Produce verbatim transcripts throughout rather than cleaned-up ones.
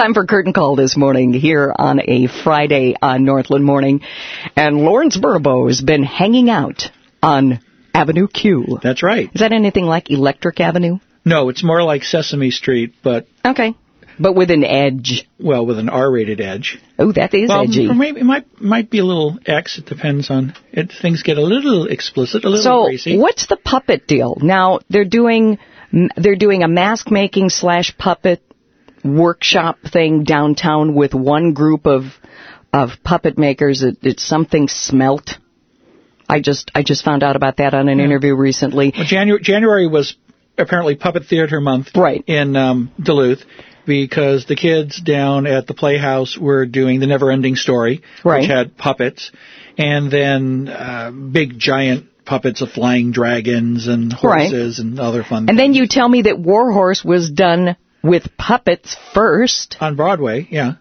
Time for Curtain Call this morning here on a Friday on Northland Morning. And Lawrence Burbo has been hanging out on Avenue Q. That's right. Is that anything like Electric Avenue? No, it's more like Sesame Street, but... Okay. But with an edge. Well, with an R-rated edge. Oh, that is well, edgy. Maybe it might might be a little X. It depends on it. Things get a little explicit, a little so racy. So, what's the puppet deal? Now they're doing they're doing a mask making slash puppet workshop thing downtown with one group of of puppet makers. It, it's something Smelt. I just I just found out about that on an yeah. interview recently. Well, January January was apparently Puppet Theater Month, right. in um, Duluth. Because the kids down at the Playhouse were doing The Never-Ending Story, right. which had puppets, and then uh, big giant puppets of flying dragons and horses right. and other fun and things. And then you tell me that Warhorse was done with puppets first. On Broadway, yeah.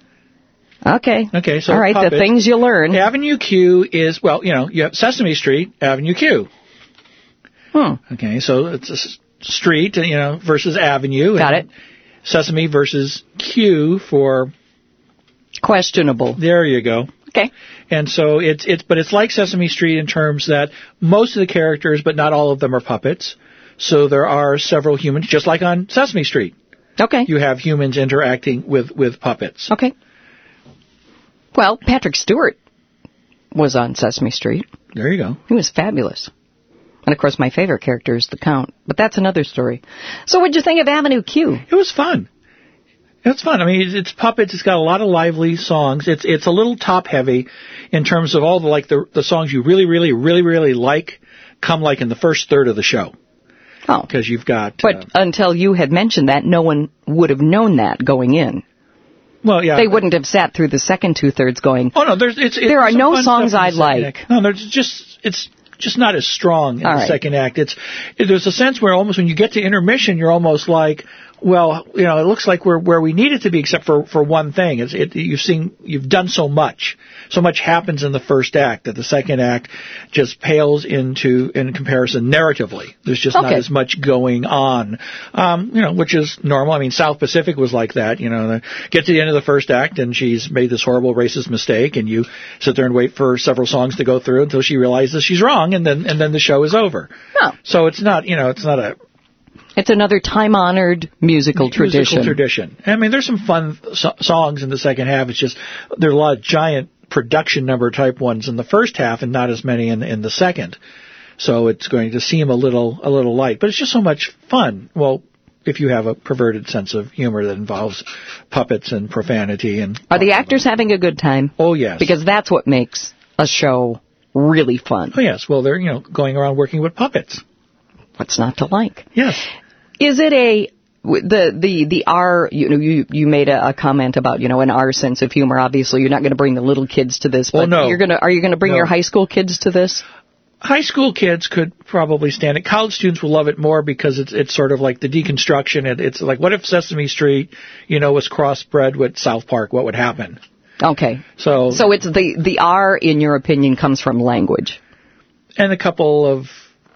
Okay. Okay, so all right, puppets. The things you learn. Avenue Q is, well, you know, you have Sesame Street, Avenue Q. Hmm. Okay, so it's a street, you know, versus avenue. Got it. Sesame versus Q for questionable. There you go. Okay. And so it's it's but it's like Sesame Street in terms that most of the characters, but not all of them, are puppets. So there are several humans, just like on Sesame Street. Okay. You have humans interacting with, with puppets. Okay. Well, Patrick Stewart was on Sesame Street. There you go. He was fabulous. And, of course, my favorite character is the Count. But that's another story. So what did you think of Avenue Q? It was fun. It's fun. I mean, it's, it's puppets. It's got a lot of lively songs. It's it's a little top-heavy in terms of all the, like, the, the songs you really, really, really, really like come, like, in the first third of the show. Oh. Because you've got... But uh, until you had mentioned that, no one would have known that going in. Well, yeah. They wouldn't have sat through the second two-thirds going, oh, no, there's... It's, it's there are no songs I like. like. No, there's just... It's... just not as strong in All the right. second act. It's it, there's a sense where almost when you get to intermission, you're almost like, well, you know, it looks like we're where we need it to be, except for for one thing. It's it, you've seen you've done so much, so much happens in the first act that the second act just pales into in comparison narratively. There's just okay. not as much going on, um, you know, which is normal. I mean, South Pacific was like that. You know, get to the end of the first act and she's made this horrible racist mistake, and you sit there and wait for several songs to go through until she realizes she's wrong. And then and then the show is over. Oh. So it's not, you know, it's not a... It's another time-honored musical tradition. Musical tradition. I mean, there's some fun so- songs in the second half. It's just there are a lot of giant production number type ones in the first half and not as many in, in the second. So it's going to seem a little a little light. But it's just so much fun. Well, if you have a perverted sense of humor that involves puppets and profanity. and Are the actors having a good time? Oh, yes. Because that's what makes a show really fun. Oh, yes. Well, they're, you know, going around working with puppets. What's not to like? Yes. Is it a, the, the, the R, you know, you, you made a, a comment about, you know, an R sense of humor. Obviously, you're not going to bring the little kids to this, but oh, no. you're going to, are you going to bring no. your high school kids to this? High school kids could probably stand it. College students will love it more because it's it's sort of like the deconstruction. It, it's like, what if Sesame Street, you know, was crossbred with South Park? What would happen? Okay. So, so it's the, the R, in your opinion, comes from language. And a couple of...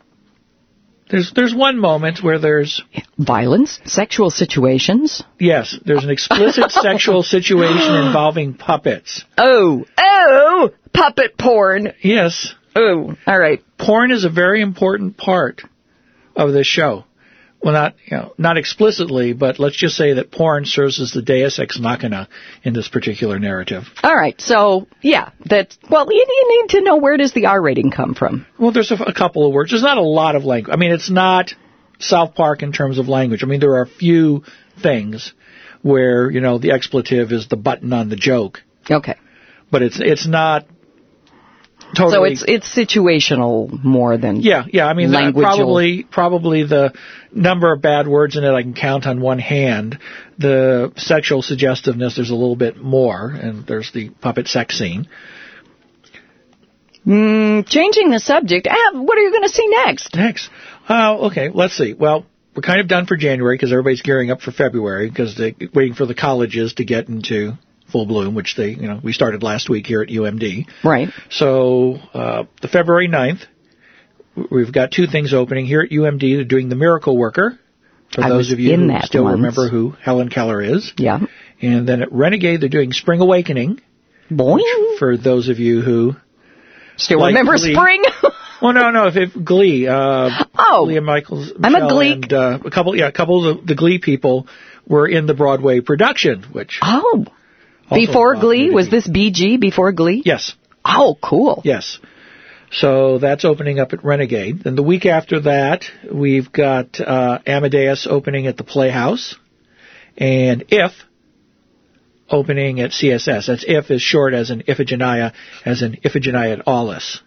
There's there's one moment where there's... Violence? Sexual situations? Yes, there's an explicit sexual situation involving puppets. Oh, oh, puppet porn. Yes. Oh, all right. Porn is a very important part of this show. Well, not you know, not explicitly, but let's just say that porn serves as the deus ex machina in this particular narrative. All right, so, yeah, that, well, you, you need to know, where does the R rating come from? Well, there's a, a couple of words. There's not a lot of language. I mean, it's not South Park in terms of language. I mean, there are a few things where, you know, the expletive is the button on the joke. Okay. But it's it's not... Totally. So it's it's situational more than yeah yeah I mean languageal. probably probably the number of bad words in it I can count on one hand. The sexual suggestiveness, there's a little bit more, and there's the puppet sex scene. Mm, changing the subject. Ah, what are you going to see next? Next, uh, okay, let's see. Well, we're kind of done for January because everybody's gearing up for February because they're waiting for the colleges to get into full bloom, which they, you know, we started last week here at U M D. Right. So uh, the February ninth, we've got two things opening here at U M D. They're doing The Miracle Worker, For I those was of you in who that still once. remember who Helen Keller is. Yeah. And then at Renegade, they're doing Spring Awakening. Boing. For those of you who Still like remember Glee. spring? Well, no, no. If, if Glee, uh, Oh. Leah Michaels, I'm a Michelle, Glee- and uh, a couple, yeah, a couple of the, the Glee people were in the Broadway production, which Oh. also Before involved Glee? nudity. Was this B G before Glee? Yes, Oh, cool. yes. So that's opening up at Renegade. Then the week after that, we've got uh, Amadeus opening at the Playhouse, and If opening at C S S. That's If is short as in Iphigenia, as in Iphigenia at Aulis.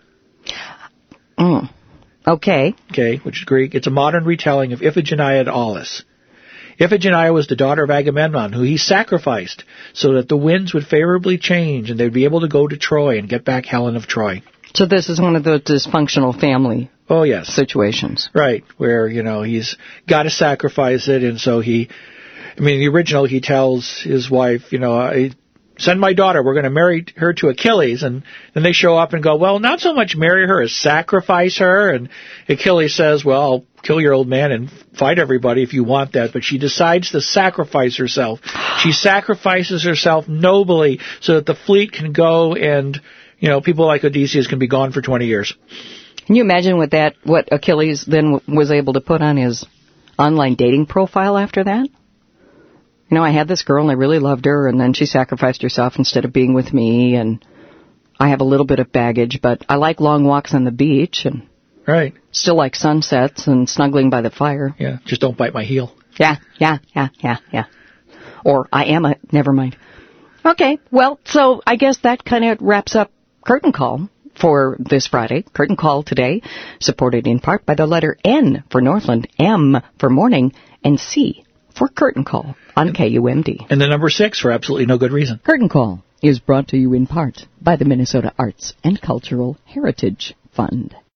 Mm. Okay. Okay, which is Greek. It's a modern retelling of Iphigenia at Aulis. Iphigenia was the daughter of Agamemnon, who he sacrificed so that the winds would favorably change and they'd be able to go to Troy and get back Helen of Troy. So this is one of the dysfunctional family Oh, yes. situations. Right, where, you know, he's got to sacrifice it, and so he, I mean, the original, he tells his wife, you know, I, send my daughter, we're going to marry her to Achilles, and then they show up and go, well, not so much marry her as sacrifice her, and Achilles says, well, I'll kill your old man and fight everybody if you want that, but she decides to sacrifice herself. She sacrifices herself nobly so that the fleet can go and, you know, people like Odysseus can be gone for twenty years. Can you imagine what that, what Achilles then w- was able to put on his online dating profile after that? You know, I had this girl and I really loved her, and then she sacrificed herself instead of being with me, and I have a little bit of baggage, but I like long walks on the beach, and Right. still like sunsets and snuggling by the fire. Yeah, just don't bite my heel. Yeah, yeah, yeah, yeah, yeah. Or I am a, never mind. Okay, well, so I guess that kind of wraps up Curtain Call for this Friday. Curtain Call today, supported in part by the letter N for Northland, M for morning, and C for Curtain Call on K U M D. And the number six for absolutely no good reason. Curtain Call is brought to you in part by the Minnesota Arts and Cultural Heritage Fund.